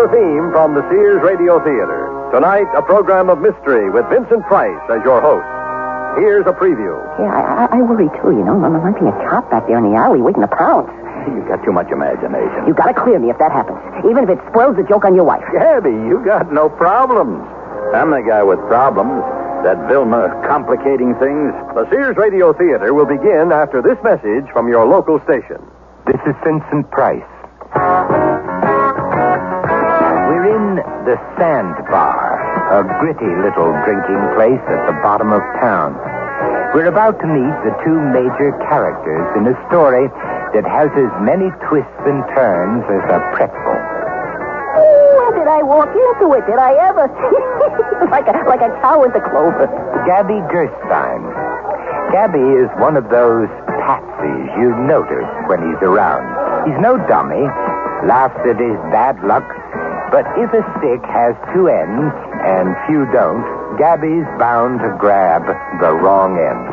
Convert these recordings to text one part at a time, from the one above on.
the theme from the Sears Radio Theater. Tonight, a program of mystery with Vincent Price as your host. Here's a preview. Yeah, I worry, too, you know. There might be a cop back there in the alley waiting to pounce. You got too much imagination. You gotta clear me if that happens, even if it spoils the joke on your wife. Gabby, you got no problems. I'm the guy with problems. That Vilma complicating things. The Sears Radio Theater will begin after this message from your local station. This is Vincent Price. We're in the Sandbar, a gritty little drinking place at the bottom of town. We're about to meet the two major characters in a story that has as many twists and turns as a pretzel. When did I walk into it? Did I ever? like a cow into clover. Gabby Gerstein. Gabby is one of those patsies you notice when he's around. He's no dummy, laughs at his bad luck, but if a stick has two ends and few don't, Gabby's bound to grab the wrong end.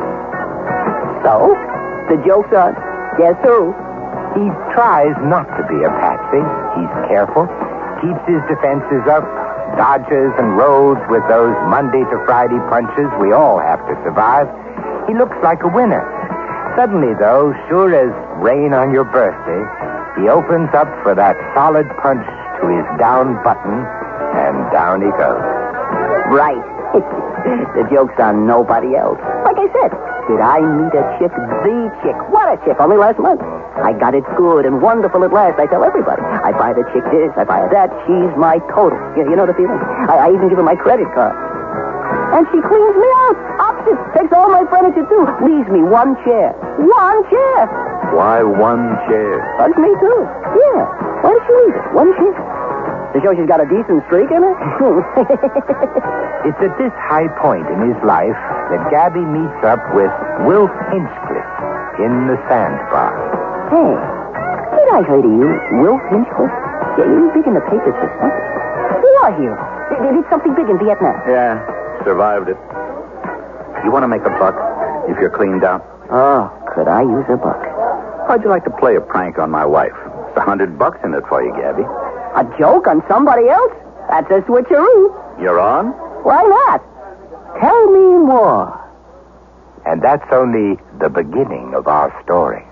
So, the joke's on. Guess who? He tries not to be a patsy. He's careful, keeps his defenses up, dodges and rolls with those Monday to Friday punches we all have to survive. He looks like a winner. Suddenly, though, sure as rain on your birthday, he opens up for that solid punch to his down button, and down he goes. Right. The joke's on nobody else. Like I said, did I meet a chick? The chick. What a chick. Only last month. I got it good and wonderful at last. I tell everybody. I buy the chick this, I buy her that. She's my total. You know the feeling? I even give her my credit card. And she cleans me out. Opposite. Takes all my furniture, too. Leaves me one chair. One chair. Why one chair? Hugs me, too. Yeah. Why did she leave it? One chair. To show she's got a decent streak in her? It's at this high point in his life that Gabby meets up with Wilf Hinchcliffe in the Sandbar. Hey, did I heard of you, Wilf Hinchcliffe? Yeah, you big in the papers or something. War hero. They did something big in Vietnam. Yeah, survived it. You want to make a buck if you're cleaned out? Oh, could I use a buck? How'd you like to play a prank on my wife? There's $100 in it for you, Gabby. A joke on somebody else? That's a switcheroo. You're on? Why not? Tell me more. And that's only the beginning of our story.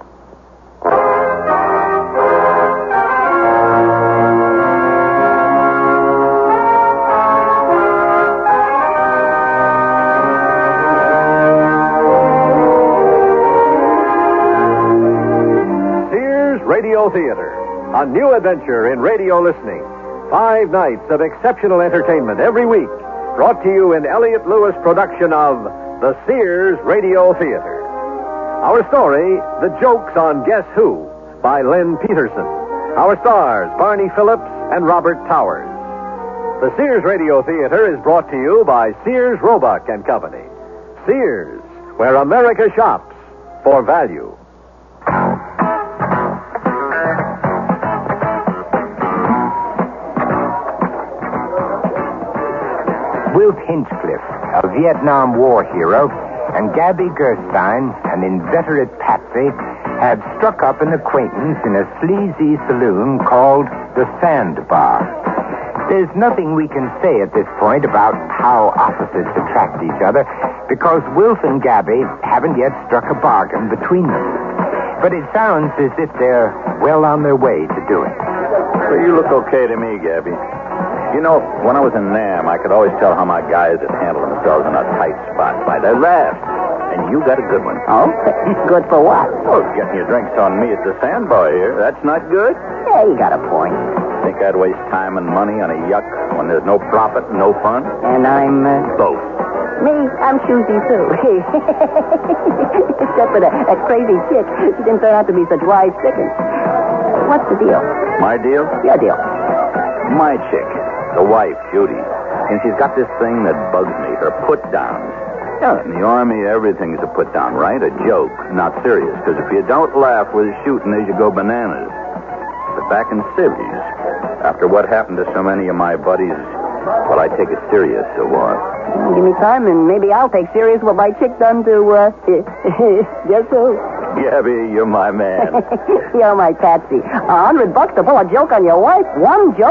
Sears Radio Theater. A new adventure in radio listening. 5 nights of exceptional entertainment every week. Brought to you in Elliott Lewis production of the Sears Radio Theater. Our story, The Jokes on Guess Who, by Len Peterson. Our stars, Barney Phillips and Robert Towers. The Sears Radio Theater is brought to you by Sears Roebuck and Company. Sears, where America shops for value. Wilf Hinchcliffe, a Vietnam War hero, and Gabby Gerstein, an inveterate patsy, had struck up an acquaintance in a sleazy saloon called the Sandbar. There's nothing we can say at this point about how opposites attract each other, because Wilf and Gabby haven't yet struck a bargain between them. But it sounds as if they're well on their way to doing it. Well, you look okay to me, Gabby. You know, when I was in Nam, I could always tell how my guys had handled themselves in a tight spot by their laughs. And you got a good one. Oh? Good for what? Oh, getting your drinks on me at the Sandbar here. That's not good. Yeah, you got a point. Think I'd waste time and money on a yuck when there's no profit, no fun? And I'm, Both. Me, I'm choosy, too. Except for that crazy chick. She didn't turn out to be such wise chickens. What's the deal? My deal? Your deal. My chick. The wife, Judy. And she's got this thing that bugs me, her put-downs. Oh. In the Army, everything's a put-down, right? A joke, not serious. Because if you don't laugh with shooting, as you go bananas. But back in civvies, after what happened to so many of my buddies, well, I take it serious, so what? Give me time, and maybe I'll take serious what my chick done to, guess who? Gabby, you're my man. You're my patsy. $100 to pull a joke on your wife? One joke?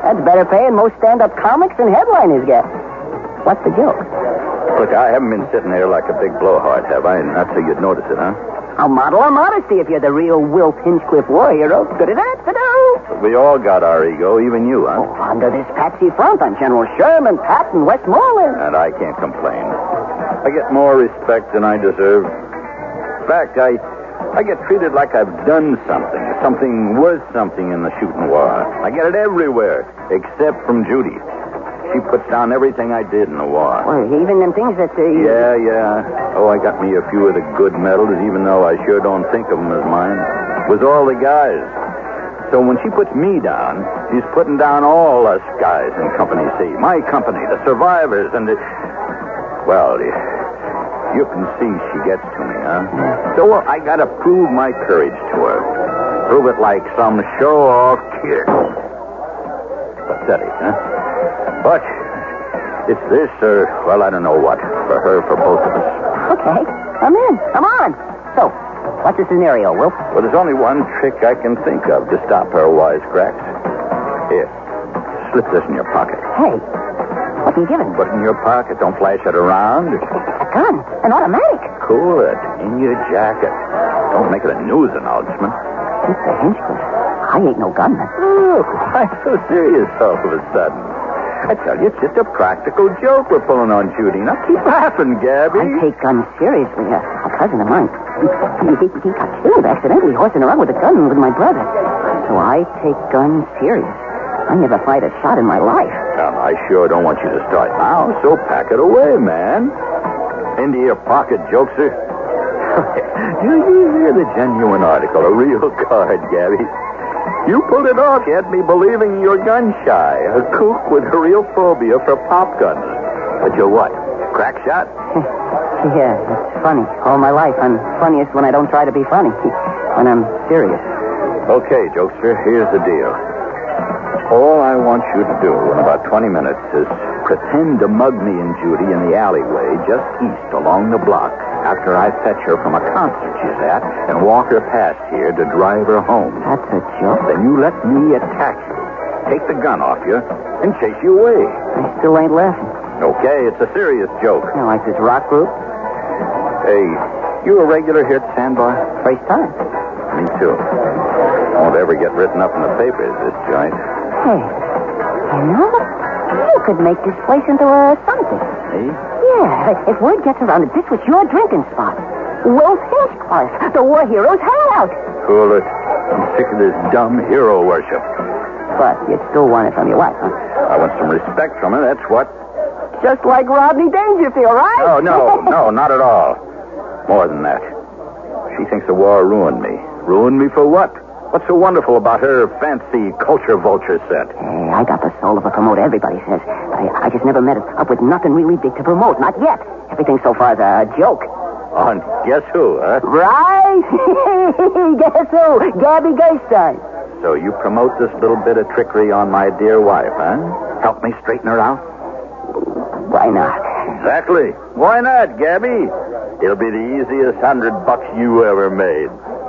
That's better pay than most stand-up comics and headliners get. What's the joke? Look, I haven't been sitting there like a big blowhard, have I? Not so you'd notice it, huh? A model of modesty if you're the real Wilt Hinchcliffe war hero. But we all got our ego, even you, huh? Oh, under this patsy front, I'm General Sherman, Patton, Westmoreland. And I can't complain. I get more respect than I deserve. In fact, I get treated like I've done something worth something in the shooting war. I get it everywhere, except from Judy. She puts down everything I did in the war. Well, even them things that... Yeah. Oh, I got me a few of the good medals, even though I sure don't think of them as mine. With all the guys. So when she puts me down, she's putting down all us guys in Company C. My company, the survivors, and the... Well, you can see she gets to me, huh? So I gotta prove my courage to her. Prove it like some show-off kid. Pathetic, huh? But it's this or, well, I don't know what. For her, for both of us. Okay, I'm in. Come on. So, what's the scenario, Wilt? Well, there's only one trick I can think of to stop her wisecracks. Here, slip this in your pocket. Hey, what are you giving? Put it in your pocket. Don't flash it around. A gun. An automatic. Cool it. In your jacket. Don't make it a news announcement. Mr. Hinchcliffe, I ain't no gunman. Oh, why so serious all of a sudden? I tell you, it's just a practical joke we're pulling on Judy. Now keep laughing, Gabby. I take guns seriously. A cousin of mine, he got killed accidentally horsing around with a gun with my brother. So I take guns serious. I never fired a shot in my life. Well, I sure don't want you to start now, so pack it away, man. Into your pocket, jokester. You hear the genuine article, a real card, Gabby. You pulled it off. You had me believing you're gun shy. A kook with a real phobia for pop guns. But you're what? Crack shot? Yeah, it's funny. All my life, I'm funniest when I don't try to be funny. When I'm serious. Okay, jokester, here's the deal. All I want you to do in about 20 minutes is pretend to mug me and Judy in the alleyway just east along the block after I fetch her from a concert she's at and walk her past here to drive her home. That's a joke? Then you let me attack you, take the gun off you, and chase you away. I still ain't laughing. Okay, it's a serious joke. You know, like this rock group? Hey, you a regular here at Sandbar? First time. Me too. Won't ever get written up in the papers, this joint. Hey, you know, you could make this place into something. Me? Yeah, if word gets around that this was your drinking spot. Wilt Hinchcliffe, the war hero's hangout. Cool it. I'm sick of this dumb hero worship. But you still want it from your wife, huh? I want some respect from her, that's what. Just like Rodney Dangerfield, right? No, not at all. More than that. She thinks the war ruined me. Ruined me for what? What's so wonderful about her fancy culture vulture set? Hey, I got the soul of a promoter, everybody says. I just never met up with nothing really big to promote. Not yet. Everything so far is a joke. On guess who, huh? Right? Guess who? Gabby Gerstein. So you promote this little bit of trickery on my dear wife, huh? Help me straighten her out? Why not? Exactly. Why not, Gabby? It'll be the easiest $100 you ever made.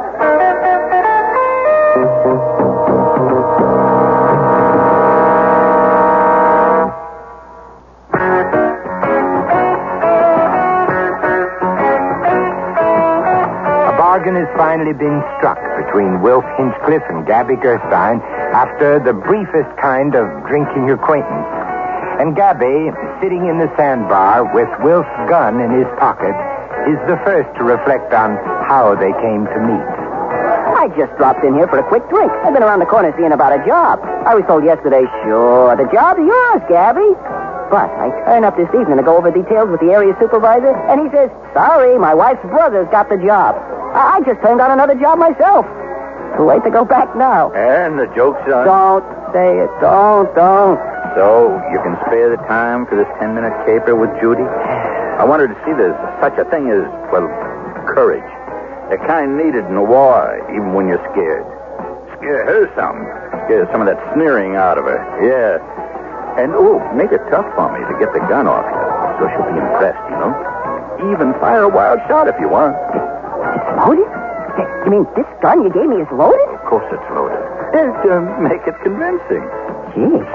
A bargain has finally been struck between Wilt Hinchcliffe and Gabby Gerstein after the briefest kind of drinking acquaintance. And Gabby, sitting in the sandbar with Wilt's gun in his pocket, is the first to reflect on how they came to meet. I just dropped in here for a quick drink. I've been around the corner seeing about a job. I was told yesterday, sure, the job's yours, Gabby. But I turn up this evening to go over details with the area supervisor, and he says, sorry, my wife's brother's got the job. I just turned on another job myself. Too late to go back now. And the joke's on. Don't say it. Don't. So, you can spare the time for this 10-minute caper with Judy? I want her to see there's such a thing as, well, courage. The kind needed in the war, even when you're scared. Scare her some. Get some of that sneering out of her. Yeah. And, make it tough for me to get the gun off you, so she'll be impressed, you know. Even fire a wild shot if you want. It's loaded? You mean this gun you gave me is loaded? Of course it's loaded. To make it convincing. Gee.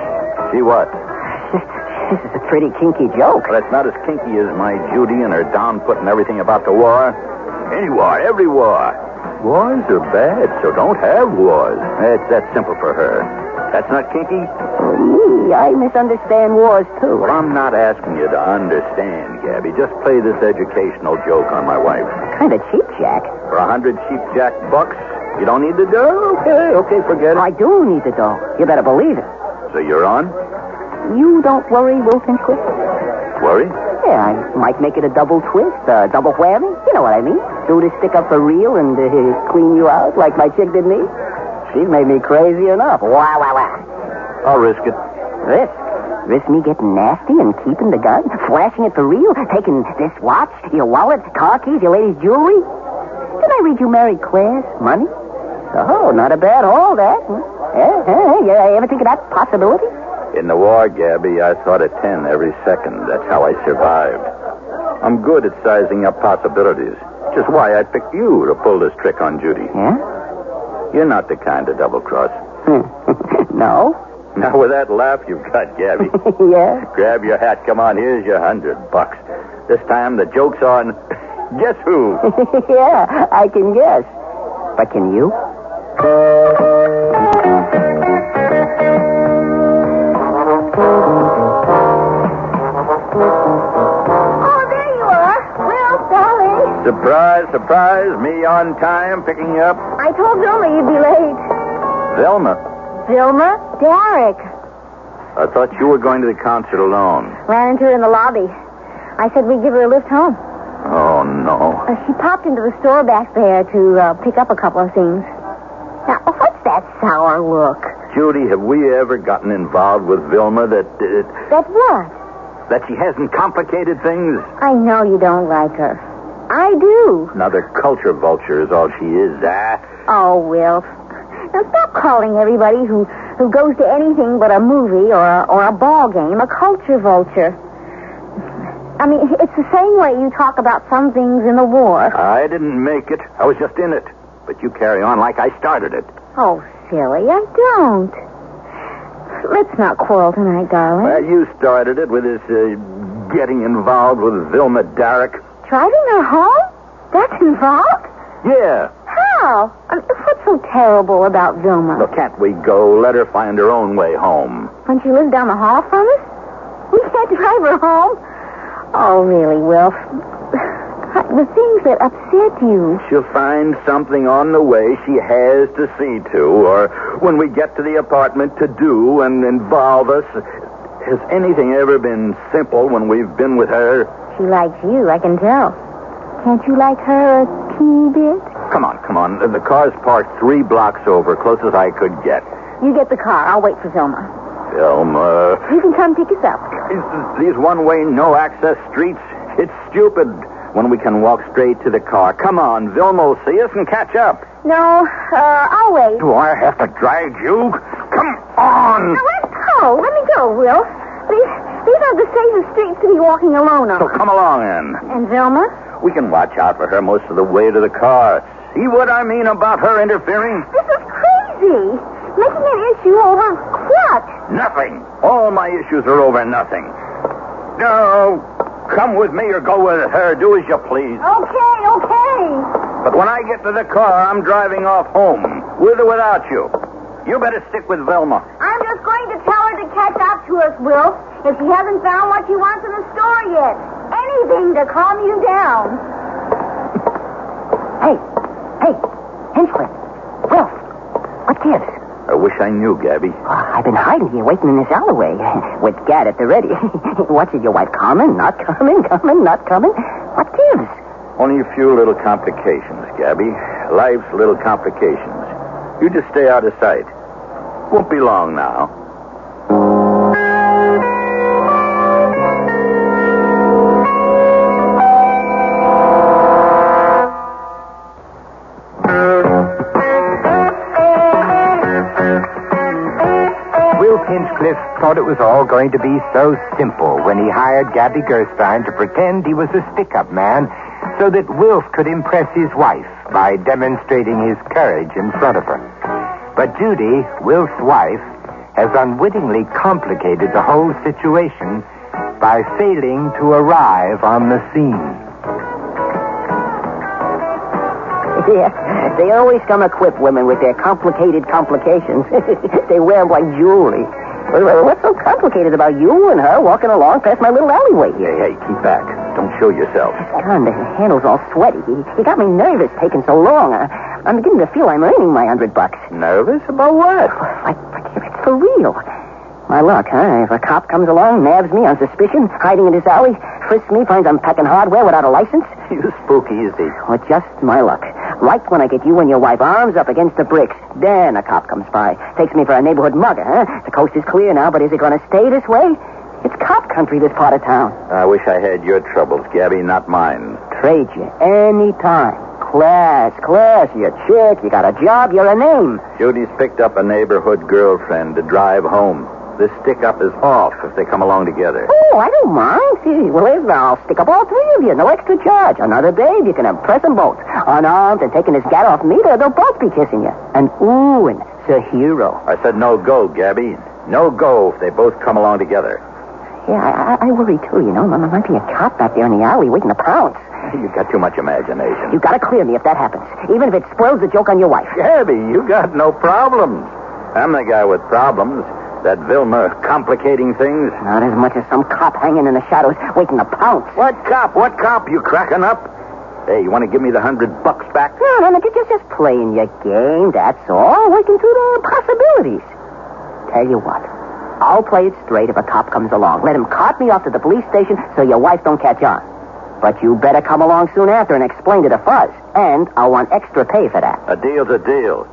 See what? This is a pretty kinky joke. But it's not as kinky as my Judy and her down putting everything about the war. Any war, every war. Wars are bad, so don't have wars. It's that simple for her. That's not kinky? Me, I misunderstand wars, too. Well, I'm not asking you to understand, Gabby. Just play this educational joke on my wife. Kind of cheap, Jack. For 100 cheapjack bucks, you don't need the dough? Okay, forget it. I do need the dough. You better believe it. So you're on? You don't worry, Will Pinchcliffe? Worry? Yeah, I might make it a double twist, a double whammy. You know what I mean. Do the stick up for real and clean you out like my chick did me. She's made me crazy enough. Wah, wah, wah. I'll risk it. Risk? Risk me getting nasty and keeping the gun? Flashing it for real? Taking this watch, your wallet, car keys, your lady's jewelry? Did I read you married Claire's money? Oh, not a bad haul, that. You ever think of that possibility? In the war, Gabby, I thought of 10 every second. That's how I survived. I'm good at sizing up possibilities. Which is why I picked you to pull this trick on Judy. Yeah? You're not the kind to double-cross. No? Now, with that laugh you've got, Gabby. Yeah? Grab your hat. Come on, here's your $100. This time the joke's on... Guess who? Yeah, I can guess. But can you? Surprise, surprise. Me on time, picking you up. I told Vilma you'd be late. Velma, Vilma? Derek. I thought you were going to the concert alone. Ran into her in the lobby. I said we'd give her a lift home. Oh, no. She popped into the store back there to pick up a couple of things. Now, what's that sour look? Judy, have we ever gotten involved with Vilma that That what? she hasn't complicated things? I know you don't like her. I do. Another culture vulture is all she is, Oh, Will. Now stop calling everybody who goes to anything but a movie or a ball game a culture vulture. I mean, it's the same way you talk about some things in the war. I didn't make it. I was just in it. But you carry on like I started it. Oh, silly, I don't. Let's not quarrel tonight, darling. Well, you started it with this getting involved with Vilma Derrick. Driving her home? That's involved? Yeah. How? I mean, what's so terrible about Vilma? Well, can't we go let her find her own way home? When she lives down the hall from us? We can't drive her home? Oh, really, Wilf? The things that upset you. She'll find something on the way she has to see to, or when we get to the apartment to do and involve us. Has anything ever been simple when we've been with her? She likes you, I can tell. Can't you like her a teeny bit? Come on. The car's parked 3 blocks over, close as I could get. You get the car. I'll wait for Vilma. Vilma. You can come pick us up. These one-way, no-access streets, it's stupid when we can walk straight to the car. Come on, Vilma will see us and catch up. No, I'll wait. Do I have to drag you? Come on! Now, let's go. Let me go, Will. These aren't the safest streets to be walking alone on. So come along, then. And Vilma? We can watch out for her most of the way to the car. See what I mean about her interfering? This is crazy. Making an issue over what? Nothing. All my issues are over nothing. No, come with me or go with her. Do as you please. Okay. But when I get to the car, I'm driving off home, with or without you. You better stick with Vilma. I'm just going to tell her to catch up to us, Will, if she hasn't found what she wants in the store yet. Anything to calm you down. Hey, Hinchcliffe. Will, what gives? I wish I knew, Gabby. I've been hiding here, waiting in this alleyway, with Gad at the ready. What's it, your wife coming, not coming, not coming? What gives? Only a few little complications, Gabby. Life's little complications. You just stay out of sight. Won't be long now. Will Pinchcliffe thought it was all going to be so simple when he hired Gabby Gerstein to pretend he was a stick-up man so that Wilf could impress his wife by demonstrating his courage in front of her. But Judy, Wilf's wife, has unwittingly complicated the whole situation by failing to arrive on the scene. Yeah, they always come equipped, women, with their complicated complications. They wear them like jewelry. What's so complicated about you and her walking along past my little alleyway here? Hey, keep back. Don't show yourself. God, the handle's all sweaty. He got me nervous taking so long. I'm beginning to feel I'm earning my $100. Nervous about what? Like it's for real. My luck, huh? If a cop comes along, nabs me on suspicion, hiding in this alley, frisks me, finds I'm packing hardware without a license. You spooky, is he? Well, just my luck. Right when I get you and your wife arms up against the bricks, then a cop comes by. Takes me for a neighborhood mugger, huh? The coast is clear now, but is it going to stay this way? It's cop country, this part of town. I wish I had your troubles, Gabby, not mine. Trade you any time. Class, you're a chick, you got a job, you're a name. Judy's picked up a neighborhood girlfriend to drive home. This stick-up is off if they come along together. Oh, I don't mind. See, well, I'll stick up all three of you. No extra charge. Another babe, you can impress them both. Unarmed and taking his gat off me, they'll both be kissing you. And it's a hero. I said no go, Gabby. No go if they both come along together. Yeah, I worry, too, you know. There might be a cop back there in the alley waiting to pounce. You've got too much imagination. You've got to clear me if that happens, even if it spoils the joke on your wife. Gabby, you got no problems. I'm the guy with problems. That Vilma complicating things. Not as much as some cop hanging in the shadows waiting to pounce. What cop? You cracking up? Hey, you want to give me the $100 back? No, just playing your game, that's all. Working through the possibilities. Tell you what, I'll play it straight if a cop comes along. Let him cart me off to the police station so your wife don't catch on. But you better come along soon after and explain to the fuzz. And I'll want extra pay for that. A deal's a deal.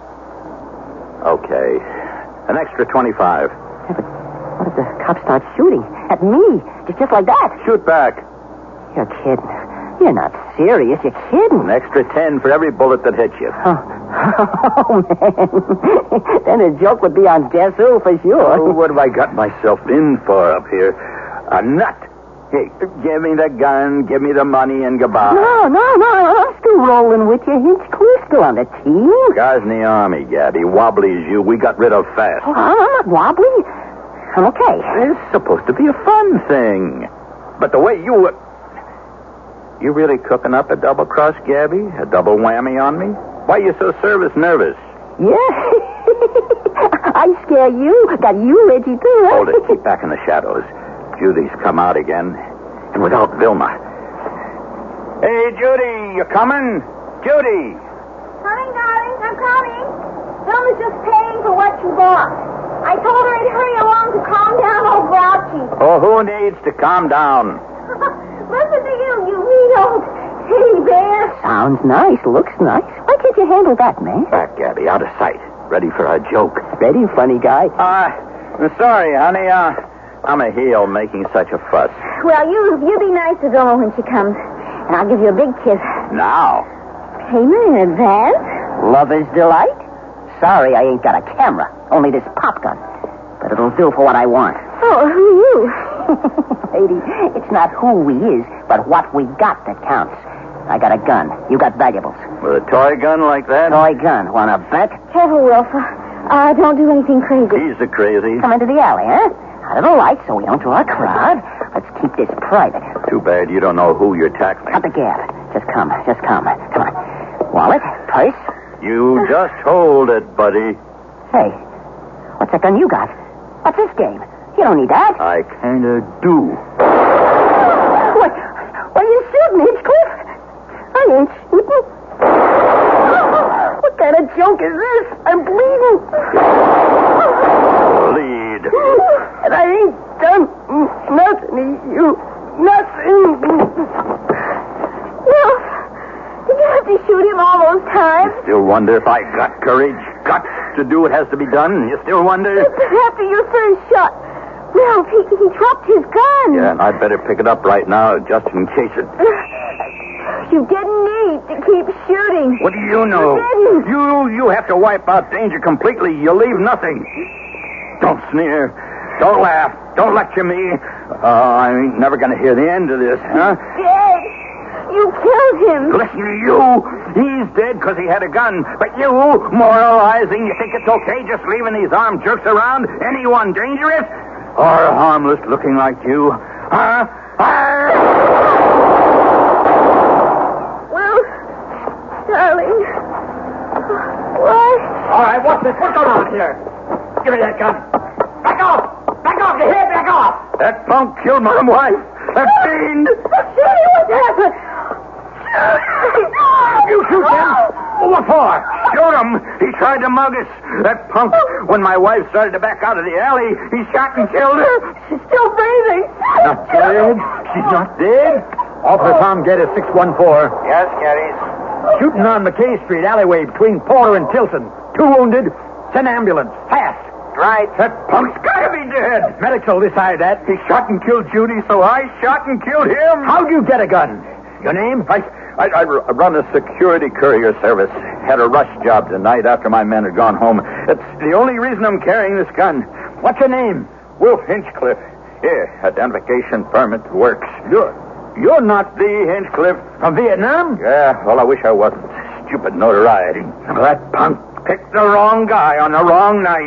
Okay. An extra 25. Yeah, but what if the cop starts shooting at me? Just like that? Shoot back. You're kidding. You're not serious. You're kidding. An extra 10 for every bullet that hits you. Oh, man. Then the joke would be on Guess Who for sure. Oh, what have I got myself in for up here? A nut. Hey, give me the gun, give me the money, and goodbye. No. I'm still rolling with you. Hinchcliffe's still on the team. Guys in the Army, Gabby. Wobbly as you, we got rid of fast. Oh, I'm not wobbly. I'm okay. It's supposed to be a fun thing. But the way you were... You really cooking up a double cross, Gabby? A double whammy on me? Why are you so service nervous? Yeah. I scare you. Got you ready, too, huh? Hold it. Keep back in the shadows. Judy's come out again. And without Vilma. Hey, Judy, you coming? Judy! Coming, darling. I'm coming. Vilma's just paying for what you bought. I told her I'd hurry along to calm down old Grouchy. Oh, who needs to calm down? Listen to you mean old teddy bear. Sounds nice. Looks nice. Why can't you handle that, man? Back, Gabby, out of sight. Ready for a joke. Ready, funny guy? I'm sorry, honey. I'm a heel making such a fuss. Well, you be nice to Vilma when she comes, and I'll give you a big kiss. Now? Payment in advance? Lover's delight? Sorry, I ain't got a camera. Only this pop gun. But it'll do for what I want. Oh, who are you? Lady, it's not who we is, but what we got that counts. I got a gun. You got valuables. With a toy gun like that? Toy gun. Wanna bet? Careful, Wilfer. Don't do anything crazy. He's the crazy. Come into the alley, huh? Out of the light so we don't draw a crowd. Let's keep this private. Too bad you don't know who you're tackling. Cut the gab. Just come. Come on. Wallet, purse. You just hold it, buddy. Hey, what's that gun you got? What's this game? You don't need that. I kinda do. What are you shooting, Hinchcliffe? I ain't shooting. What kind of joke is this? I'm bleeding. Bleed. And I ain't done nothing to you. Nothing. Well, did you have to shoot him all those times? Still wonder if I got courage, guts to do what has to be done? You still wonder? But after your first shot, Ralph, he dropped his gun. Yeah, and I'd better pick it up right now just in case it... You didn't need to keep shooting. What do you know? You didn't. You have to wipe out danger completely. You leave nothing. Don't sneer. Don't laugh. Don't lecture me. I ain't never going to hear the end of this, huh? Dead. You killed him. Listen to you. He's dead because he had a gun. But you, moralizing, you think it's okay just leaving these armed jerks around? Anyone dangerous? Or harmless looking like you? Huh? Will, darling. What? All right, what's going on here? Give me that gun. Back off! Back off! You hear? Back off! That punk killed my wife. That fiend. Judy, what happened? You shoot him? What for? Shoot him. He tried to mug us. That punk, when my wife started to back out of the alley, he shot and killed her. She's still breathing. Not dead? She's not dead? Officer Tom Geddes, 614. Yes, Geddes. Shooting on McKay Street alleyway between Porter and Tilson. 2 wounded. Send ambulance. Fast. Right. That punk's gotta be dead. Medics will decide that. He shot and killed Judy, so I shot and killed him. How'd you get a gun? Your name? I run a security courier service. Had a rush job tonight after my men had gone home. It's the only reason I'm carrying this gun. What's your name? Wolf Hinchcliffe. Here, identification permit works. You're not the Hinchcliffe. From Vietnam? Yeah, well, I wish I wasn't. Stupid notoriety. That punk picked the wrong guy on the wrong night.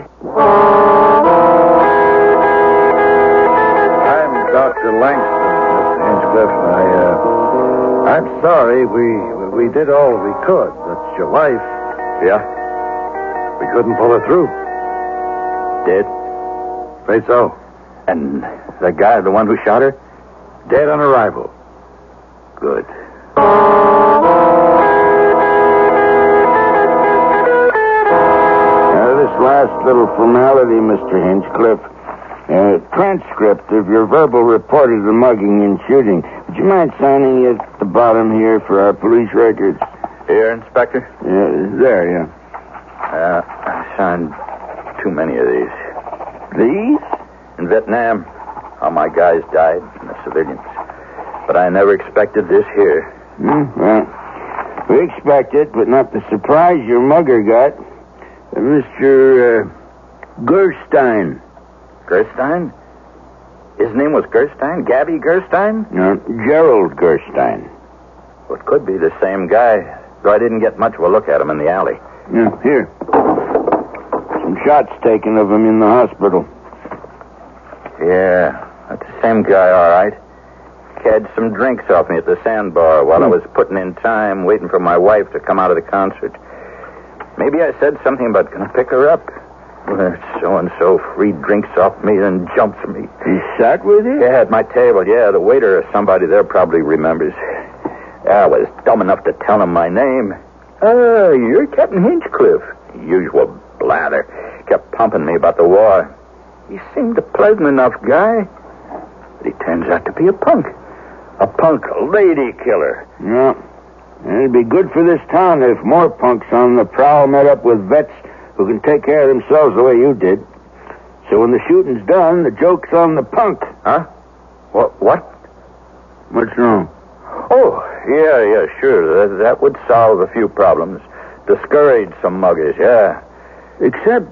I'm Dr. Langston, Mr. Hinchcliffe. I'm sorry. We did all we could. That's your wife. Yeah? We couldn't pull her through. Dead? Afraid so. And the guy, the one who shot her? Dead on arrival. Good. This last little formality, Mr. Hinchcliffe. Transcript of your verbal report of the mugging and shooting. Would you mind signing it at the bottom here for our police records? Here, Inspector? Yeah, there, yeah. I signed too many of these. These? In Vietnam, all my guys died, and the civilians. But I never expected this here. Well, we expected, but not the surprise your mugger got. Mr. Gerstein. Gerstein? His name was Gerstein? Gabby Gerstein? No, Gerald Gerstein. Well, it could be the same guy, though I didn't get much of a look at him in the alley. Yeah, here. Some shots taken of him in the hospital. Yeah, that's the same guy, all right. Had some drinks off me at the sandbar while I was putting in time, waiting for my wife to come out of the concert. Maybe I said something about going to pick her up. So-and-so freed drinks off me and jumped me. He sat with you? Yeah, at my table, yeah. The waiter or somebody there probably remembers. I was dumb enough to tell him my name. You're Captain Hinchcliffe. Usual blather. Kept pumping me about the war. He seemed a pleasant enough guy. But he turns out to be a punk. A punk lady killer. Yeah. It'd be good for this town if more punks on the prowl met up with vets who can take care of themselves the way you did. So when the shooting's done, the joke's on the punk. Huh? What? What's wrong? Oh, yeah, sure. That would solve a few problems. Discourage some muggers, yeah. Except,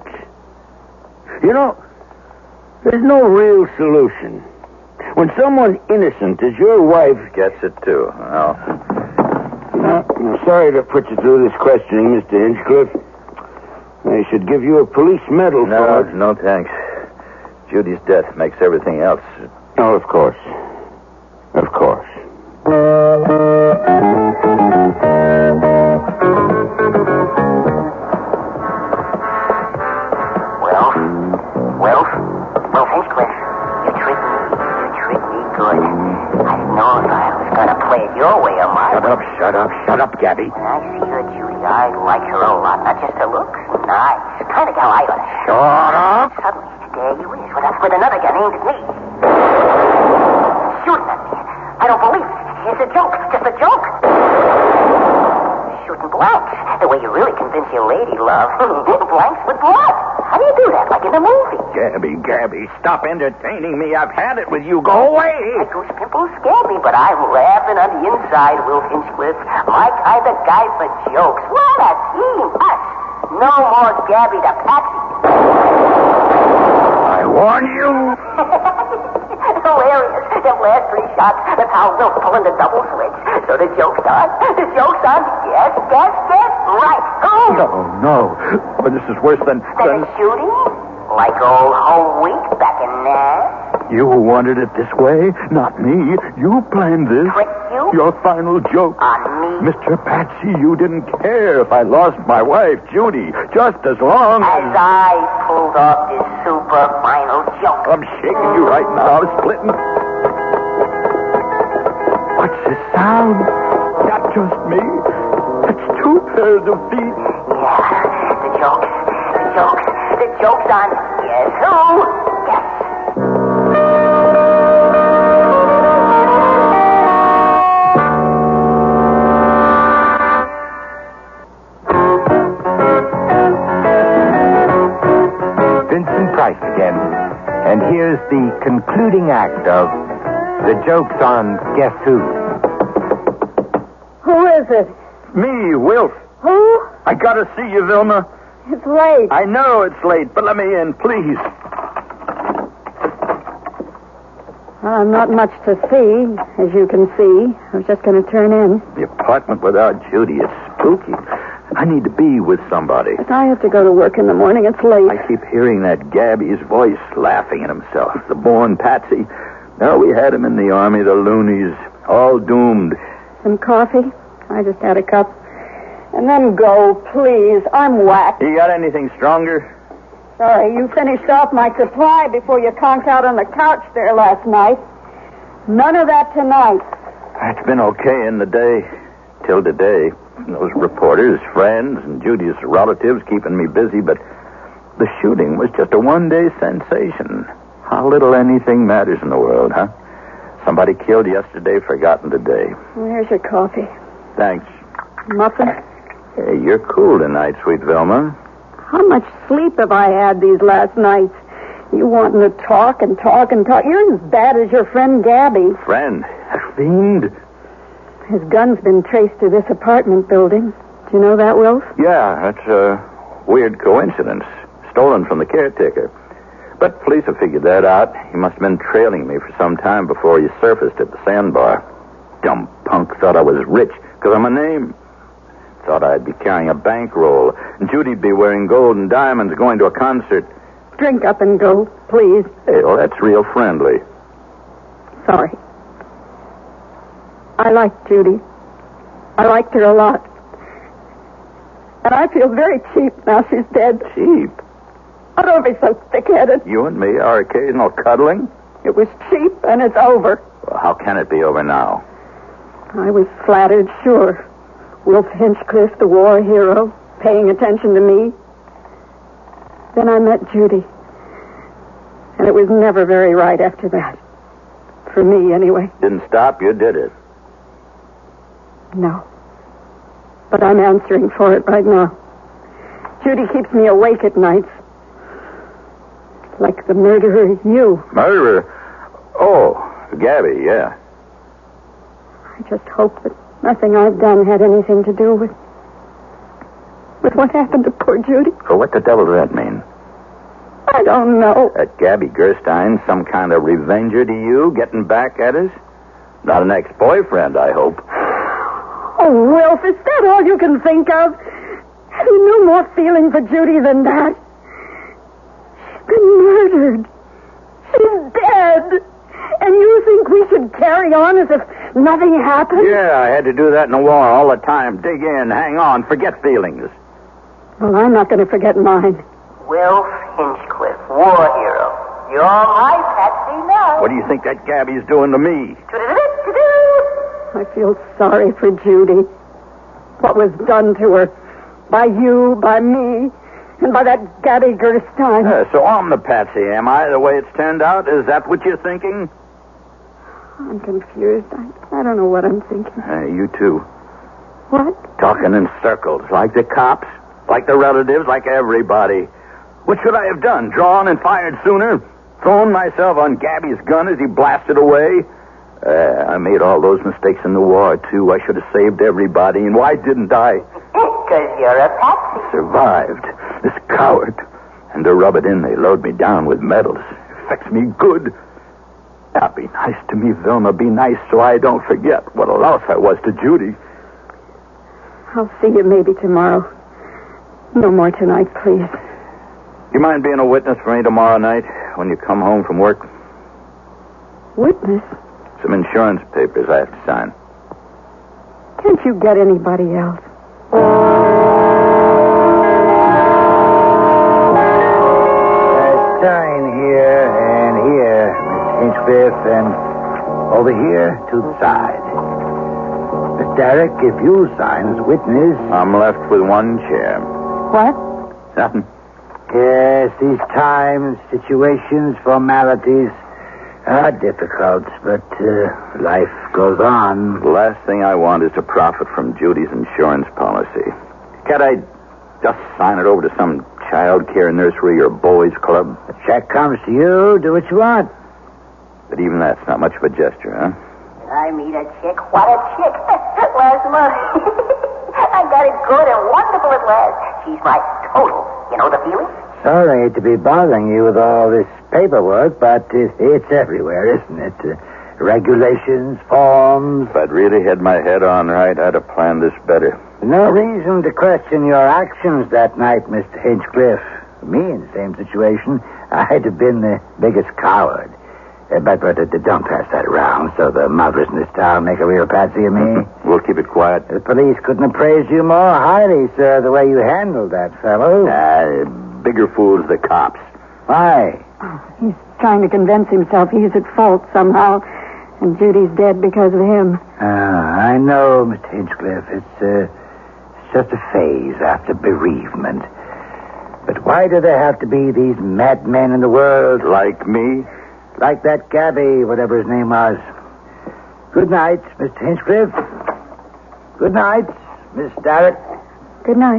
there's no real solution. When someone innocent as your wife gets it, too. Well, I'm sorry to put you through this questioning, Mr. Hinchcliffe. I should give you a police medal for it. No, thanks. Judy's death makes everything else. Oh, of course. Of course. Wilf Hinchcliffe, you tricked me good. I didn't know if I was going to play it your way or mine. Shut up, Gabby. When I see her, Judy, I like her a lot. Not just her looks. Nice. Kind of gal I ought to show. Shut up. Suddenly, there you is, with another gun aimed at me. Shooting at me. I don't believe it. It's a joke. Just a joke. Shooting blanks. The way you really convince your lady love. Blanks with blood. How do you do that, like in a movie? Gabby, stop entertaining me. I've had it with you. Go away. That goose pimple scared me, but I'm laughing on the inside, Will Hinchcliffe. My kind of guy for jokes. What a team. Us. No more Gabby to Patsy. I warn you. Hilarious. Them last 3 shots That's how Will's pulling the double switch. So the joke's on. The joke's on. Guess. Right. Who? No. But this is worse than Then a shooting? Like old home week back in there? You wanted it this way, not me. You planned this. Tricked you? Your final joke. On me? Mr. Patsy, you didn't care if I lost my wife, Judy, just as long As I pulled off this super final joke. I'm shaking you right now. I'm splitting. What's this sound? Not just me. It's two pairs of feet. Yeah, the joke's on. Guess who? Guess. Vincent Price again. And here's the concluding act of The Joke's on Guess Who. Who is it? Me, Wilf. Who? I gotta see you, Vilma. It's late. I know it's late, but let me in, please. Not much to see, as you can see. I was just going to turn in. The apartment without Judy is spooky. I need to be with somebody. But I have to go to work in the morning. It's late. I keep hearing that Gabby's voice laughing at himself. The born Patsy. No, we had him in the army, the loonies, all doomed. Some coffee? I just had a cup. And then go, please. I'm whacked. You got anything stronger? Sorry, you finished off my supply before you conked out on the couch there last night. None of that tonight. It's been okay in the day. Till today. Those reporters, friends, and Judy's relatives keeping me busy, but the shooting was just a one-day sensation. How little anything matters in the world, huh? Somebody killed yesterday, forgotten today. Well, here's your coffee. Thanks. Muffin? Hey, you're cool tonight, sweet Vilma. How much sleep have I had these last nights? You wanting to talk and talk and talk. You're as bad as your friend Gabby. Friend? A fiend? His gun's been traced to this apartment building. Do you know that, Wilf? Yeah, that's a weird coincidence. Stolen from the caretaker. But police have figured that out. He must have been trailing me for some time before he surfaced at the sandbar. Dumb punk thought I was rich because I'm a name. Thought I'd be carrying a bankroll. And Judy'd be wearing gold and diamonds going to a concert. Drink up and go, please. Hey, well, that's real friendly. Sorry. I like Judy. I liked her a lot. And I feel very cheap now she's dead. Cheap? Oh, don't be so thick-headed. You and me, our occasional cuddling? It was cheap, and it's over. Well, how can it be over now? I was flattered, sure. Wilf Hinchcliffe, the war hero, paying attention to me. Then I met Judy. And it was never very right after that. For me, anyway. Didn't stop you, did it? No. But I'm answering for it right now. Judy keeps me awake at nights. Like the murderer, you. Murderer? Oh, Gabby, yeah. I just hope that nothing I've done had anything to do with what happened to poor Judy. Well, what the devil does that mean? I don't know. That Gabby Gerstein, some kind of revenger to you, getting back at us? Not an ex-boyfriend, I hope. Oh, Wilf, is that all you can think of? Have you no more feeling for Judy than that? She's been murdered. She's dead. And you think we should carry on as if nothing happened? Yeah, I had to do that in the war all the time. Dig in, hang on, forget feelings. Well, I'm not going to forget mine. Wilf Hinchcliffe, war hero. You're my Patsy now. What do you think that Gabby's doing to me? I feel sorry for Judy. What was done to her. By you, by me, and by that Gabby Gerstein. So I'm the Patsy, am I, the way it's turned out? Is that what you're thinking? I'm confused. I don't know what I'm thinking. You too. What? Talking in circles, like the cops, like the relatives, like everybody. What should I have done? Drawn and fired sooner? Thrown myself on Gabby's gun as he blasted away? I made all those mistakes in the war, too. I should have saved everybody, and why didn't I? Because you're a Patsy. Survived. This coward. And to rub it in, they load me down with medals. Affects me good. Yeah, be nice to me, Vilma. Be nice so I don't forget what a louse I was to Judy. I'll see you maybe tomorrow. No more tonight, please. You mind being a witness for me tomorrow night when you come home from work? Witness? Some insurance papers I have to sign. Can't you get anybody else? Sign here and here, Miss Hinchcliffe, and over here to the side. Miss Derrick, if you sign as witness... I'm left with one chair. What? Nothing. Yes, these times, situations, formalities are difficult, but life goes on. The last thing I want is to profit from Judy's insurance policy. Can't I just sign it over to some child care nursery or boys club? The check comes to you, do what you want. But even that's not much of a gesture, huh? Did I meet a chick? What a chick. Last month. I got it good and wonderful at last. She's my total. You know the feeling? Sorry to be bothering you with all this paperwork, but it's everywhere, isn't it? Regulations, forms. If I'd really had my head on right, I'd have planned this better. No reason to question your actions that night, Mr. Hinchcliffe. Me in the same situation, I'd have been the biggest coward. But don't pass that around so the mothers in this town make a real patsy of me. We'll keep it quiet. The police couldn't have praised you more highly, sir, the way you handled that fellow. Bigger fools the cops. Why? He's trying to convince himself he's at fault somehow, and Judy's dead because of him. I know, Mr. Hinchcliffe. It's just a phase after bereavement. But why do there have to be these madmen in the world? Like me? Like that Gabby, whatever his name was. Good night, Mr. Hinchcliffe. Good night, Miss Derrick. Good night.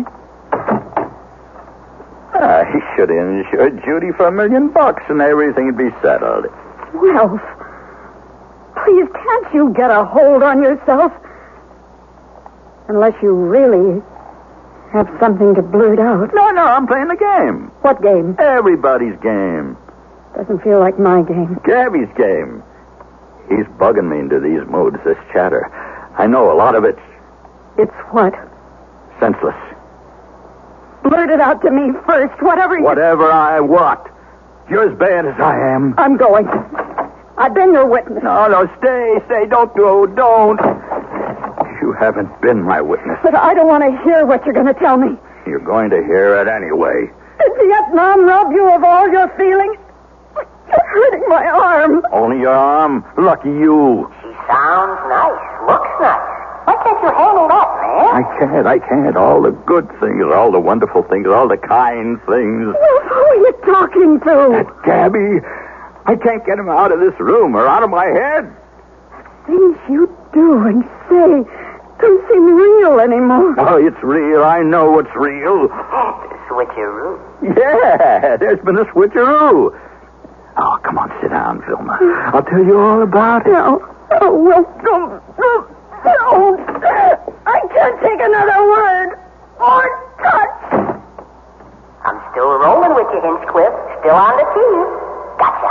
He should have insured Judy for $1 million and everything would be settled. Ralph, please, can't you get a hold on yourself? Unless you really have something to blurt out. No, I'm playing the game. What game? Everybody's game. Doesn't feel like my game. Gabby's game. He's bugging me into these moods, this chatter. I know a lot of it's... It's what? senseless. Blurt it out to me first, whatever you... Whatever I what? You're as bad as I am. I'm going. I've been your witness. No, stay, don't go, don't. You haven't been my witness. But I don't want to hear what you're going to tell me. You're going to hear it anyway. Did Vietnam rob you of all your feelings? You're hurting my arm. Only your arm? Lucky you. She sounds nice, looks nice. Why can't you handle that, man? I can't. All the good things, all the wonderful things, all the kind things. Well, who are you talking to? That Gabby. I can't get him out of this room or out of my head. Things you do and say don't seem real anymore. Oh, it's real. I know it's real. Switcheroo. Yeah, there's been a switcheroo. Oh, come on, sit down, Vilma. I'll tell you all about it. No. Oh, well, don't. No. I can't take another word or touch. I'm still rolling with you, Hinchcliffe. Still on the team. Gotcha.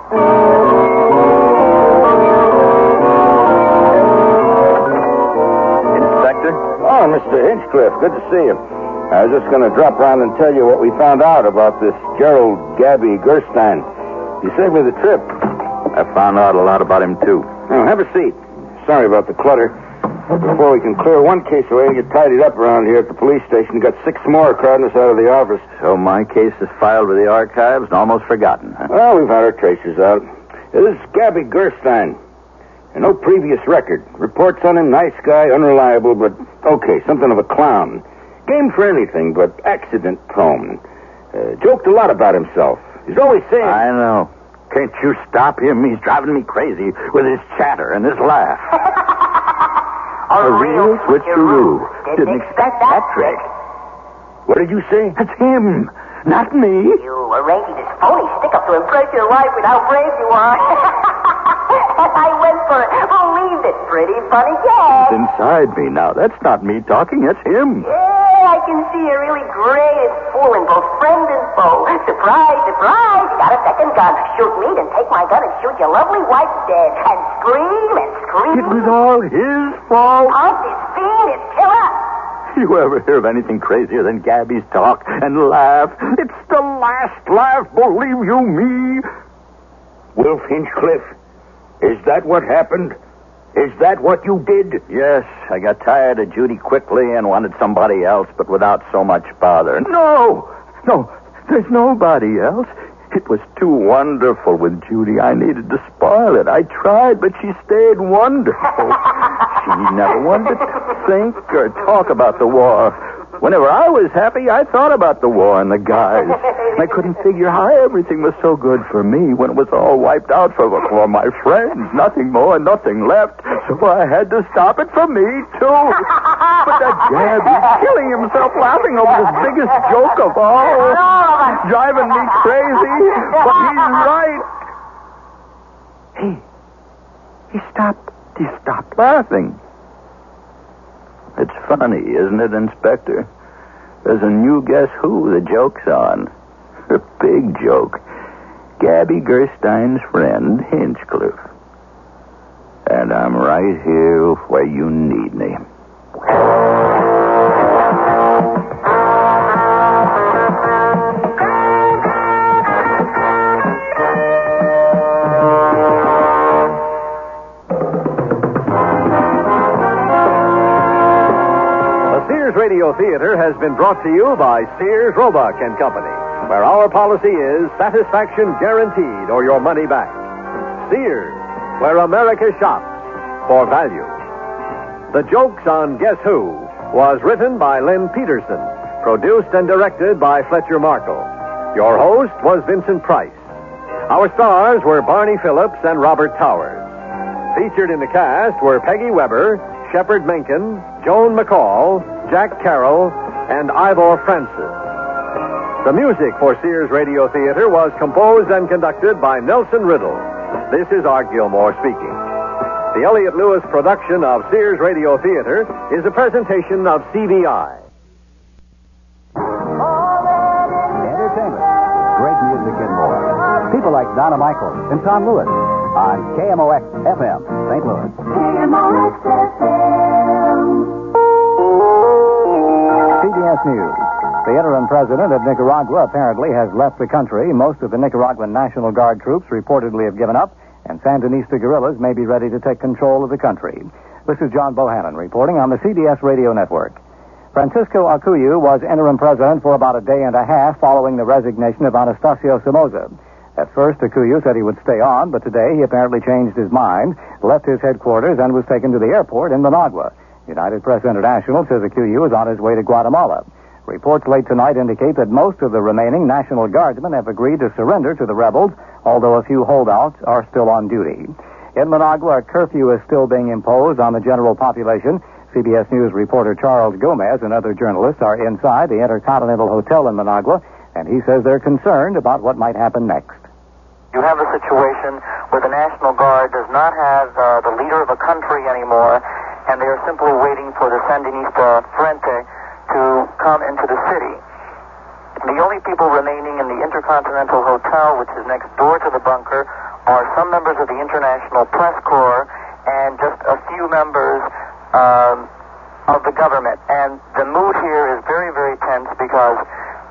Inspector? Oh, Mr. Hinchcliffe, good to see you. I was just going to drop around and tell you what we found out about this Gerald Gabby Gerstein. You saved me the trip. I found out a lot about him, too. Now, have a seat. Sorry about the clutter. Before we can clear one case away and get tidied up around here at the police station, we've got 6 more crowding us out of the office. So my case is filed with the archives and almost forgotten, huh? Well, we've had our tracers out. This is Gabby Gerstein. And no previous record. Reports on him, nice guy, unreliable, but okay, something of a clown. Game for anything, but accident prone. Joked a lot about himself. He's always saying... I know. Can't you stop him? He's driving me crazy with his chatter and his laugh. A real switcheroo. Didn't expect that trick. What did you say? That's him, not me. You arranging this phony stick-up to impress your wife with how brave you are. And I went for it. Believed it. Pretty funny gag. It's inside me now. That's not me talking. That's him. Yeah, I can see you're really great at fooling both friend and foe. Surprise, surprise. You got a second second gun. Shoot me, then take my gun and shoot your lovely wife dead. And scream and scream. It was all his fault. Of this fiend, this killer. You ever hear of anything crazier than Gabby's talk and laugh? It's the last laugh, believe you me. Wilf Hinchcliffe, is that what happened? Is that what you did? Yes, I got tired of Judy quickly and wanted somebody else, but without so much bother. No, there's nobody else. It was too wonderful with Judy. I needed to spoil it. I tried, but she stayed wonderful. She never wanted to think or talk about the war. Whenever I was happy, I thought about the war and the guys. I couldn't figure how everything was so good for me when it was all wiped out for my friends. Nothing more, nothing left. So I had to stop it for me, too. But that Gabby's killing himself laughing over this biggest joke of all. Driving me crazy. But he's right. He stopped laughing. It's funny, isn't it, Inspector? There's a new Guess Who the joke's on. A big joke. Gabby Gerstein's friend, Hinchcliffe. And I'm right here where you need me. Radio Theater has been brought to you by Sears, Roebuck and Company, where our policy is satisfaction guaranteed or your money back. Sears, where America shops for value. The Jokes on Guess Who was written by Lynn Peterson, produced and directed by Fletcher Markle. Your host was Vincent Price. Our stars were Barney Phillips and Robert Towers. Featured in the cast were Peggy Weber, Shepard Menken, Joan McCall, Jack Carroll, and Ivor Francis. The music for Sears Radio Theater was composed and conducted by Nelson Riddle. This is Art Gilmore speaking. The Elliott Lewis production of Sears Radio Theater is a presentation of CBI. Entertainment. Great music and more. People like Donna Michael and Tom Lewis on KMOX FM, St. Louis. KMOX FM. CBS News. The interim president of Nicaragua apparently has left the country. Most of the Nicaraguan National Guard troops reportedly have given up, and Sandinista guerrillas may be ready to take control of the country. This is John Bohannon reporting on the CBS Radio Network. Francisco Acuyu was interim president for about a day and a half following the resignation of Anastasio Somoza. At first, Acuyu said he would stay on, but today he apparently changed his mind, left his headquarters, and was taken to the airport in Managua. United Press International says Acuyu is on his way to Guatemala. Reports late tonight indicate that most of the remaining National Guardsmen have agreed to surrender to the rebels, although a few holdouts are still on duty. In Managua, a curfew is still being imposed on the general population. CBS News reporter Charles Gomez and other journalists are inside the Intercontinental Hotel in Managua, and he says they're concerned about what might happen next. You have a situation where the National Guard does not have the leader of a country anymore, and they are simply waiting for the Sandinista Frente to come into the city. The only people remaining in the Intercontinental Hotel, which is next door to the bunker, are some members of the International Press Corps and just a few members of the government. And the mood here is very, very tense because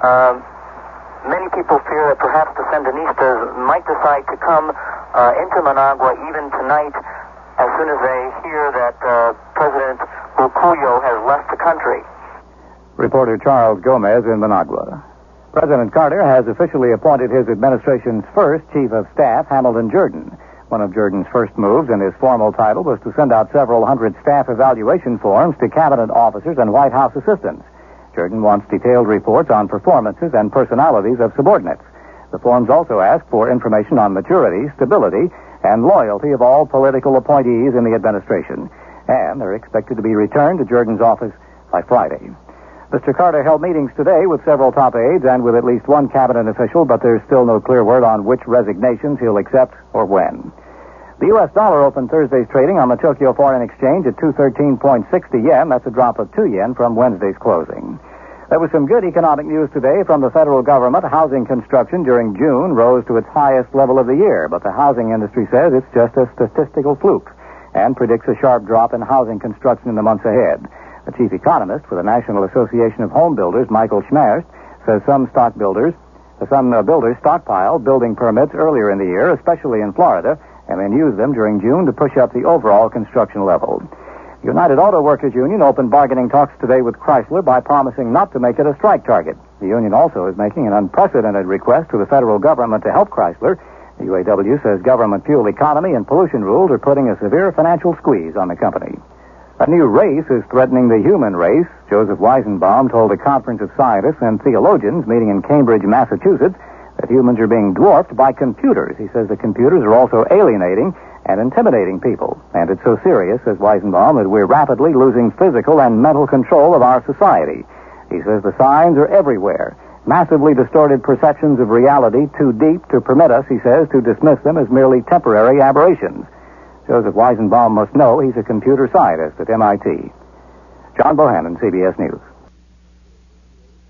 many people fear that perhaps the Sandinistas might decide to come into Managua even tonight as soon as they hear that President Acuyu has left the country. Reporter Charles Gomez in Managua. President Carter has officially appointed his administration's first chief of staff, Hamilton Jordan. One of Jordan's first moves in his formal title was to send out several hundred staff evaluation forms to cabinet officers and White House assistants. Jordan wants detailed reports on performances and personalities of subordinates. The forms also ask for information on maturity, stability, and loyalty of all political appointees in the administration. And they're expected to be returned to Jordan's office by Friday. Mr. Carter held meetings today with several top aides and with at least one cabinet official, but there's still no clear word on which resignations he'll accept or when. The U.S. dollar opened Thursday's trading on the Tokyo Foreign Exchange at 213.60 yen. That's a drop of 2 yen from Wednesday's closing. There was some good economic news today from the federal government. Housing construction during June rose to its highest level of the year, but the housing industry says it's just a statistical fluke and predicts a sharp drop in housing construction in the months ahead. The chief economist for the National Association of Home Builders, Michael Schmerst, says some builders stockpiled building permits earlier in the year, especially in Florida, and then used them during June to push up the overall construction level. The United Auto Workers Union opened bargaining talks today with Chrysler by promising not to make it a strike target. The union also is making an unprecedented request to the federal government to help Chrysler. The UAW says government fuel economy and pollution rules are putting a severe financial squeeze on the company. A new race is threatening the human race. Joseph Weizenbaum told a conference of scientists and theologians meeting in Cambridge, Massachusetts, that humans are being dwarfed by computers. He says the computers are also alienating and intimidating people. And it's so serious, says Weizenbaum, that we're rapidly losing physical and mental control of our society. He says the signs are everywhere. Massively distorted perceptions of reality too deep to permit us, he says, to dismiss them as merely temporary aberrations. Joseph Weizenbaum must know he's a computer scientist at MIT. John Bohannon, CBS News.